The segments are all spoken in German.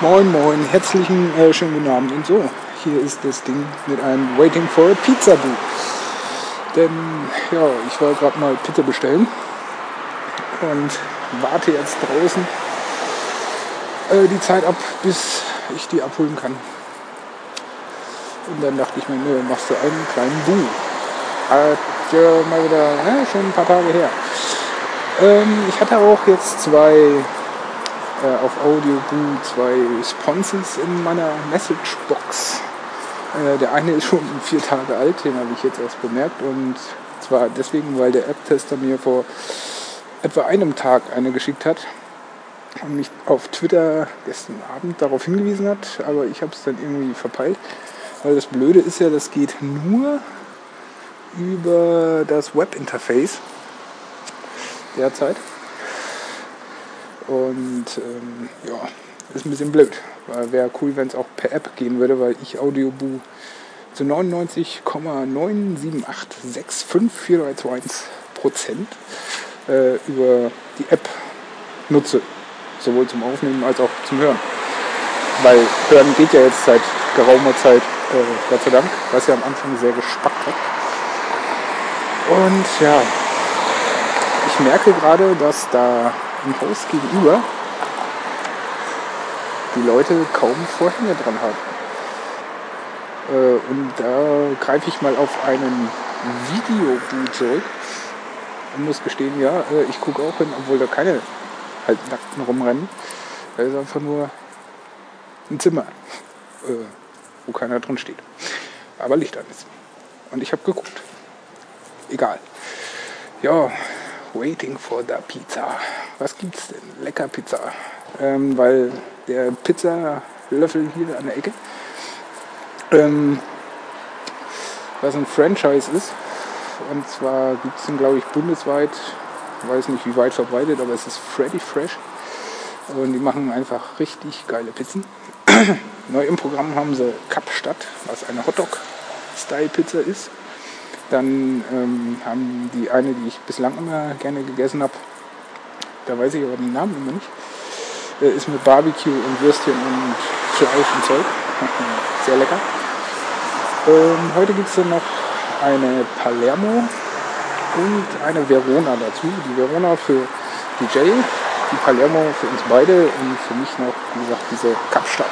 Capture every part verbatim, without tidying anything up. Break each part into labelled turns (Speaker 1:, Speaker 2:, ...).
Speaker 1: Moin moin, herzlichen äh, schönen guten Abend und so. Hier ist das Ding mit einem Waiting for a Pizza Boo. Denn ja, ich wollte gerade mal Pizza bestellen und warte jetzt draußen äh, die Zeit ab, bis ich die abholen kann. Und dann dachte ich mir, nö, machst du einen kleinen Boo. Hat ja mal wieder ne, schon ein paar Tage her. Ähm, ich hatte auch jetzt zwei äh, auf Audioboo zwei Sponsors in meiner Messagebox. Äh, der eine ist schon vier Tage alt, den habe ich jetzt erst bemerkt. Und zwar deswegen, weil der App-Tester mir vor etwa einem Tag eine geschickt hat und mich auf Twitter gestern Abend darauf hingewiesen hat, aber ich habe es dann irgendwie verpeilt. Weil das Blöde ist ja, das geht nur über das Webinterface derzeit. Und ähm, ja, ist ein bisschen blöd. Weil wäre cool, wenn es auch per App gehen würde, weil ich Audioboo zu neunundneunzig Komma neun sieben acht sechs fünf vier drei zwei eins Prozent äh, über die App nutze. Sowohl zum Aufnehmen als auch zum Hören. Weil Hören geht ja jetzt seit geraumer Zeit, äh, Gott sei Dank, was ja am Anfang sehr gespackt hat. Und ja, ich merke gerade, dass da im Haus gegenüber die Leute kaum Vorhänge dran haben. Äh, und da greife ich mal auf einen Videoboo zurück und muss gestehen, ja, äh, ich gucke auch hin, obwohl da keine halt Nackten rumrennen. Da ist einfach nur ein Zimmer, äh, wo keiner drin steht. Aber Licht an ist. Und ich habe geguckt. Egal. Ja, waiting for the pizza. Was gibt's denn? Lecker Pizza. Ähm, weil der Pizzalöffel hier an der Ecke, ähm, was ein Franchise ist. Und zwar gibt es den, glaube ich, bundesweit, weiß nicht wie weit verbreitet, aber es ist Freddy Fresh. Und die machen einfach richtig geile Pizzen. Neu im Programm haben sie Kapstadt, was eine Hotdog-Style-Pizza ist. Dann ähm, haben die eine, die ich bislang immer gerne gegessen habe, da weiß ich aber den Namen immer nicht, äh, ist mit Barbecue und Würstchen und Fleisch und Zeug. Sehr lecker. Ähm, heute gibt es dann noch eine Palermo und eine Verona dazu. Die Verona für D J, die Palermo für uns beide und für mich noch, wie gesagt, diese Kapstadt.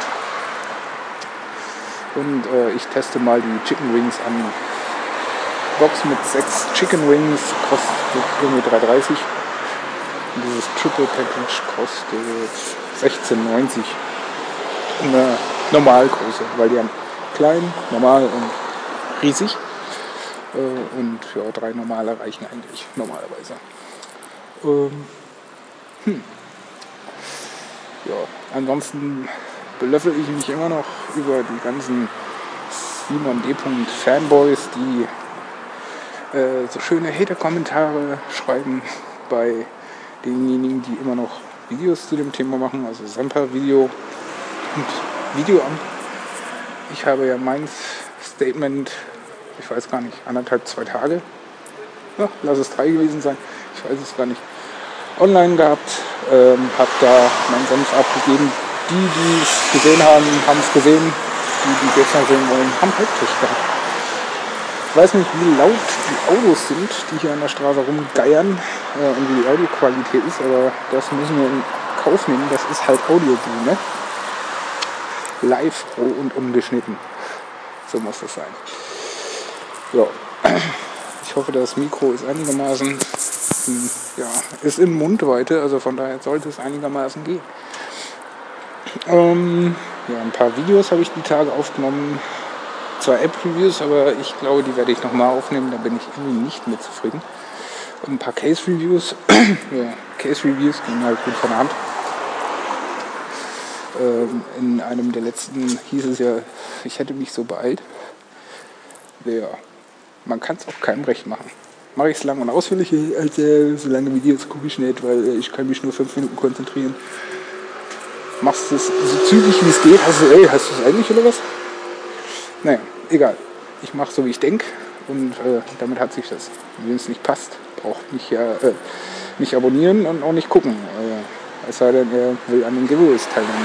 Speaker 1: Und äh, ich teste mal die Chicken Wings an. Box mit sechs Chicken Wings kostet irgendwie drei dreißig. Und dieses Triple Package kostet sechzehn neunzig. Eine Normalgröße, weil die haben klein, normal und riesig. Und ja, drei normale reichen eigentlich normalerweise. Ähm, hm. Ja, ansonsten belöffel ich mich immer noch über die ganzen Simon D. Fanboys, die äh, so schöne Hater-Kommentare schreiben bei denjenigen, die immer noch Videos zu dem Thema machen, also Semper-Video und Video an. Ich habe ja mein Statement, ich weiß gar nicht, anderthalb, zwei Tage, ja, lass es drei gewesen sein, ich weiß es gar nicht, online gehabt, ähm, habe da meinen Senf abgegeben. Die, die es gesehen haben, haben es gesehen. Die, die jetzt noch sehen wollen, haben halt Pech gehabt. Ich weiß nicht, wie laut die Autos sind, die hier an der Straße rumgeiern äh, und wie die Audioqualität ist, aber das müssen wir in Kauf nehmen. Das ist halt Audioboo, ne? Live, roh und ungeschnitten. So muss das sein. Ja. Ich hoffe, das Mikro ist einigermaßen, ja, ist in Mundweite, also von daher sollte es einigermaßen gehen. Ähm, ja, ein paar Videos habe ich die Tage aufgenommen. Zwar App-Reviews, aber ich glaube, die werde ich nochmal aufnehmen, da bin ich irgendwie nicht mit zufrieden. Und ein paar Case-Reviews. Ja, Case-Reviews gehen halt gut von der Hand. Ähm, in einem der letzten hieß es ja, ich hätte mich so beeilt. Ja, man kann es auch keinem recht machen. Mache ich es lang und ausführlich, als äh, so lange Videos gucke ich nicht, weil äh, ich kann mich nur fünf Minuten konzentrieren. Machst es so zügig wie es geht. Hast du, ey, hast du es eigentlich oder was? Naja, egal. Ich mache so wie ich denke und äh, damit hat sich das. Wenn es nicht passt, braucht mich ja äh, nicht abonnieren und auch nicht gucken. Äh, Es sei denn, er will an den Giveaways teilnehmen.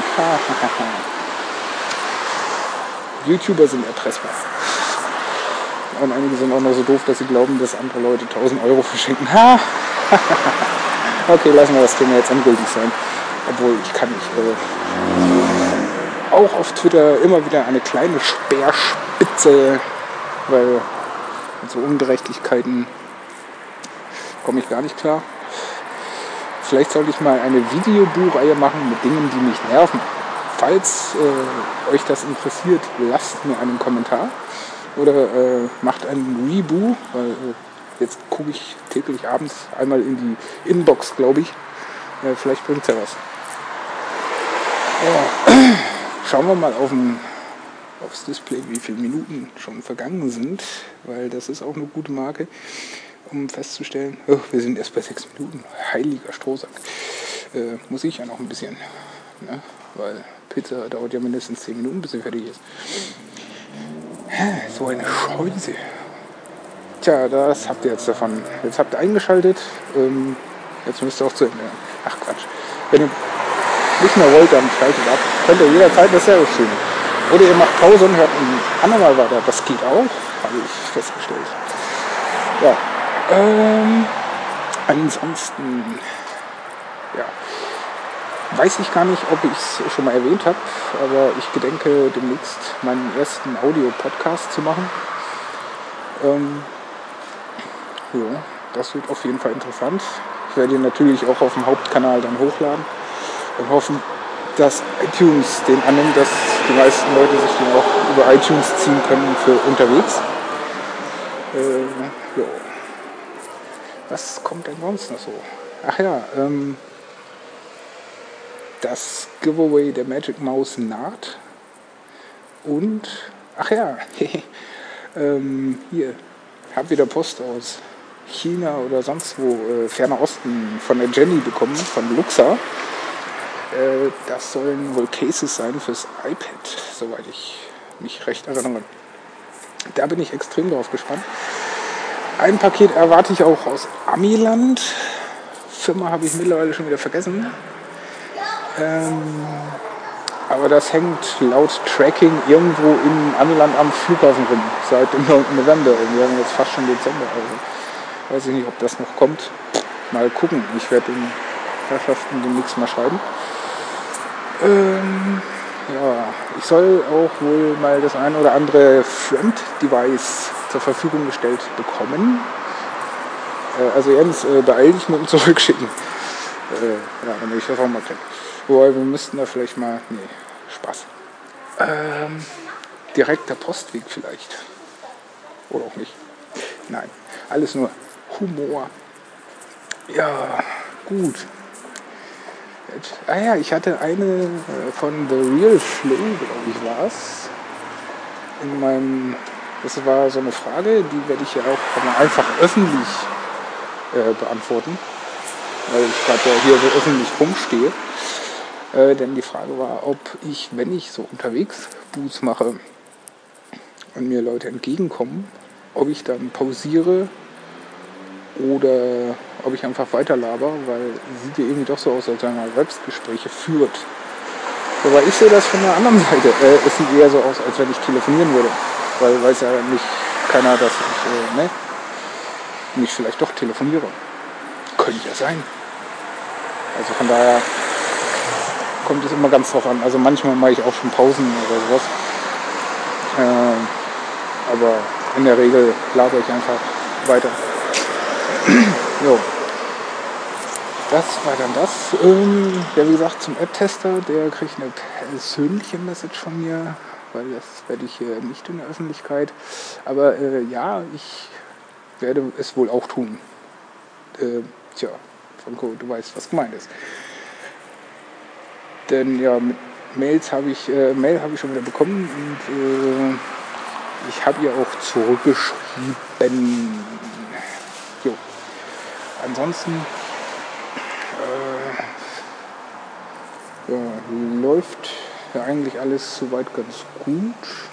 Speaker 1: YouTuber sind erpressbar. Und einige sind auch noch so doof, dass sie glauben, dass andere Leute tausend Euro verschenken. Ha! Okay, lassen wir das Thema jetzt endgültig sein. Obwohl, ich kann nicht. Äh, auch auf Twitter immer wieder eine kleine Speerspitze, weil mit so Ungerechtigkeiten komme ich gar nicht klar. Vielleicht sollte ich mal eine Videobuchreihe machen mit Dingen, die mich nerven. Falls äh, euch das interessiert, lasst mir einen Kommentar oder äh, macht einen Rebu, weil äh, jetzt gucke ich täglich abends einmal in die Inbox, glaube ich. Äh, vielleicht bringt es ja was. Ja. Schauen wir mal auf ein, aufs Display, wie viele Minuten schon vergangen sind, weil das ist auch eine gute Marke, um festzustellen, oh, wir sind erst bei sechs Minuten. Heiliger Strohsack. Äh, muss ich ja noch ein bisschen, ne? Weil Pizza dauert ja mindestens zehn Minuten, bis sie fertig ist. So eine Scheiße. Tja, das habt ihr jetzt davon. Jetzt habt ihr eingeschaltet. Ähm, jetzt müsst ihr auch zu Ende. Ach Quatsch. Wenn ihr nicht mehr wollt, dann schaltet ab. Könnt ihr jederzeit dasselbe tun. Oder ihr macht Pause und hört ein andermal weiter. Das geht auch, habe ich festgestellt. Ja. Ähm, ansonsten, ja. Weiß ich gar nicht, ob ich es schon mal erwähnt habe, aber ich gedenke demnächst meinen ersten Audio-Podcast zu machen. Ähm, ja, das wird auf jeden Fall interessant. Ich werde ihn natürlich auch auf dem Hauptkanal dann hochladen und hoffen, dass iTunes den annimmt, dass die meisten Leute sich den auch über iTunes ziehen können für unterwegs. Äh, ja. Was kommt denn sonst noch so? Ach ja, ähm, das Giveaway der Magic Mouse naht. Und, ach ja, ähm, hier, ich habe wieder Post aus China oder sonst wo, äh, Ferner Osten, von der Jenny bekommen, von Luxa. Äh, das sollen wohl Cases sein fürs iPad, soweit ich mich recht erinnere. Da bin ich extrem drauf gespannt. Ein Paket erwarte ich auch aus Amiland. Firma habe ich mittlerweile schon wieder vergessen. Ähm, aber das hängt laut Tracking irgendwo in Amiland am Flughafen rum, seit dem neunten November. Wir haben jetzt fast schon Dezember, also weiß ich nicht, ob das noch kommt. Mal gucken, ich werde den Herrschaften demnächst mal schreiben. Ähm, ja, ich soll auch wohl mal das ein oder andere Fremd-Device zur Verfügung gestellt bekommen. Äh, also Jens, äh, beeil dich mit dem Zurückschicken. Äh, ja, damit ich das auch mal kriege. Wobei, wir müssten da vielleicht mal... Nee, Spaß. Ähm, direkter Postweg vielleicht. Oder auch nicht. Nein, alles nur Humor. Ja, gut. Jetzt, ah ja, ich hatte eine äh, von The Real Flow, glaube ich, war es. In meinem... Das war so eine Frage, die werde ich ja auch mal einfach öffentlich äh, beantworten. Weil ich gerade ja hier so öffentlich rumstehe. Äh, denn die Frage war, ob ich, wenn ich so unterwegs Boots mache und mir Leute entgegenkommen, ob ich dann pausiere oder ob ich einfach weiterlaber, weil es sieht ja irgendwie doch so aus, als wenn man Selbstgespräche führt. Aber ich sehe das von der anderen Seite. Äh, es sieht eher so aus, als wenn ich telefonieren würde. Weil weiß ja nicht keiner, dass ich äh, ne, nicht vielleicht doch telefoniere. Könnte ja sein. Also von daher kommt es immer ganz drauf an. Also manchmal mache ich auch schon Pausen oder sowas. Äh, aber in der Regel labere ich einfach weiter. Jo. Das war dann das. Ähm, ja, wie gesagt, zum App-Tester, der kriegt eine persönliche Message von mir, weil das werde ich hier nicht in der Öffentlichkeit. Aber äh, ja, ich werde es wohl auch tun. Äh, tja, Franco, du weißt, was gemeint ist. Denn ja, mit Mails habe ich, äh, Mail habe ich schon wieder bekommen und äh, ich habe ihr auch zurückgeschrieben. Jo. Ansonsten äh, ja, läuft ja eigentlich alles soweit ganz gut.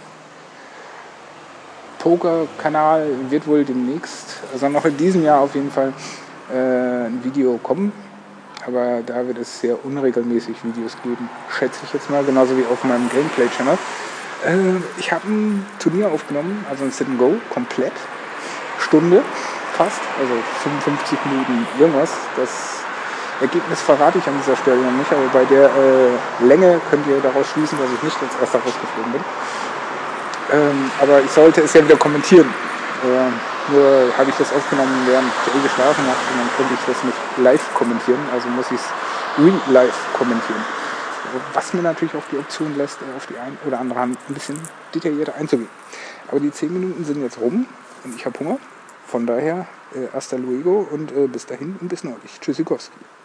Speaker 1: Poker-Kanal wird wohl demnächst, also noch in diesem Jahr auf jeden Fall, äh, ein Video kommen. aber da wird es sehr unregelmäßig Videos geben, schätze ich jetzt mal, genauso wie auf meinem Gameplay-Channel. Äh, ich habe ein Turnier aufgenommen, also ein Sit and Go, komplett, Stunde fast, also fünfundfünfzig Minuten irgendwas. Das Ergebnis verrate ich an dieser Stelle noch nicht, aber bei der äh, Länge könnt ihr daraus schließen, dass ich nicht als erster rausgeflogen bin. Ähm, aber ich sollte es ja wieder kommentieren. Äh, nur habe ich das aufgenommen, während ich eh geschlafen habe, und dann konnte ich das nicht live kommentieren, also muss ich es real live kommentieren. Was mir natürlich auch die Option lässt, auf die ein oder andere Hand ein bisschen detaillierter einzugehen. Aber die zehn Minuten sind jetzt rum und ich habe Hunger. Von daher, äh, hasta luego und äh, bis dahin und bis neulich. Tschüssikowski.